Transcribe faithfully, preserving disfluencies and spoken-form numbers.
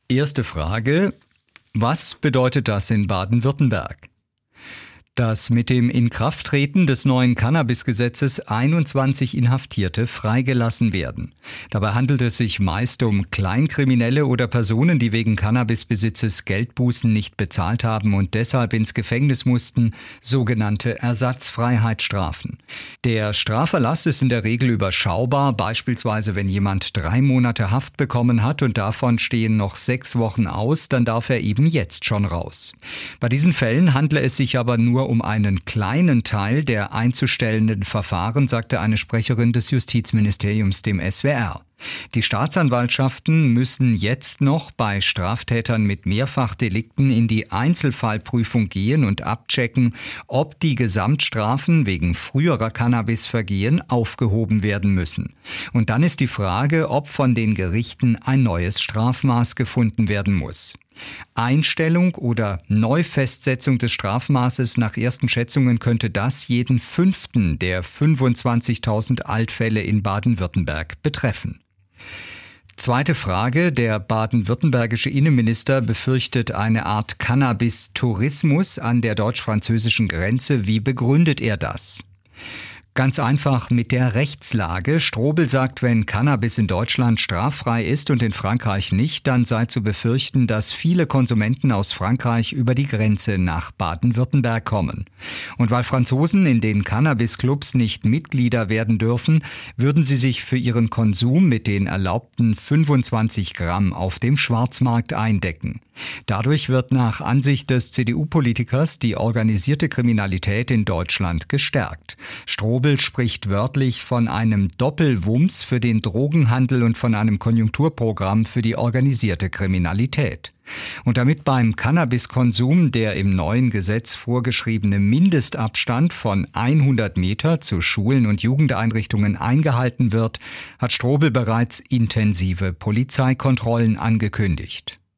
Erste Frage: Was bedeutet das in Baden-Württemberg? Dass mit dem Inkrafttreten des neuen Cannabis-Gesetzes einundzwanzig Inhaftierte freigelassen werden. Dabei handelt es sich meist um Kleinkriminelle oder Personen, die wegen Cannabisbesitzes Geldbußen nicht bezahlt haben und deshalb ins Gefängnis mussten, sogenannte Ersatzfreiheitsstrafen. Der Straferlass ist in der Regel überschaubar, beispielsweise wenn jemand drei Monate Haft bekommen hat und davon stehen noch sechs Wochen aus, dann darf er eben jetzt schon raus. Bei diesen Fällen handle es sich aber nur um einen kleinen Teil der einzustellenden Verfahren, sagte eine Sprecherin des Justizministeriums dem S W R. Die Staatsanwaltschaften müssen jetzt noch bei Straftätern mit Mehrfachdelikten in die Einzelfallprüfung gehen und abchecken, ob die Gesamtstrafen wegen früherer Cannabisvergehen aufgehoben werden müssen. Und dann ist die Frage, ob von den Gerichten ein neues Strafmaß gefunden werden muss. Einstellung oder Neufestsetzung des Strafmaßes nach ersten Schätzungen könnte das jeden fünften der fünfundzwanzigtausend Altfälle in Baden-Württemberg betreffen. Zweite Frage: Der baden-württembergische Innenminister befürchtet eine Art Cannabis-Tourismus an der deutsch-französischen Grenze. Wie begründet er das? Ganz einfach mit der Rechtslage. Strobel sagt, wenn Cannabis in Deutschland straffrei ist und in Frankreich nicht, dann sei zu befürchten, dass viele Konsumenten aus Frankreich über die Grenze nach Baden-Württemberg kommen. Und weil Franzosen in den Cannabis-Clubs nicht Mitglieder werden dürfen, würden sie sich für ihren Konsum mit den erlaubten fünfundzwanzig Gramm auf dem Schwarzmarkt eindecken. Dadurch wird nach Ansicht des C D U-Politikers die organisierte Kriminalität in Deutschland gestärkt. Strobel spricht wörtlich von einem Doppelwumms für den Drogenhandel und von einem Konjunkturprogramm für die organisierte Kriminalität. Und damit beim Cannabiskonsum der im neuen Gesetz vorgeschriebene Mindestabstand von hundert Meter zu Schulen und Jugendeinrichtungen eingehalten wird, hat Strobel bereits intensive Polizeikontrollen angekündigt.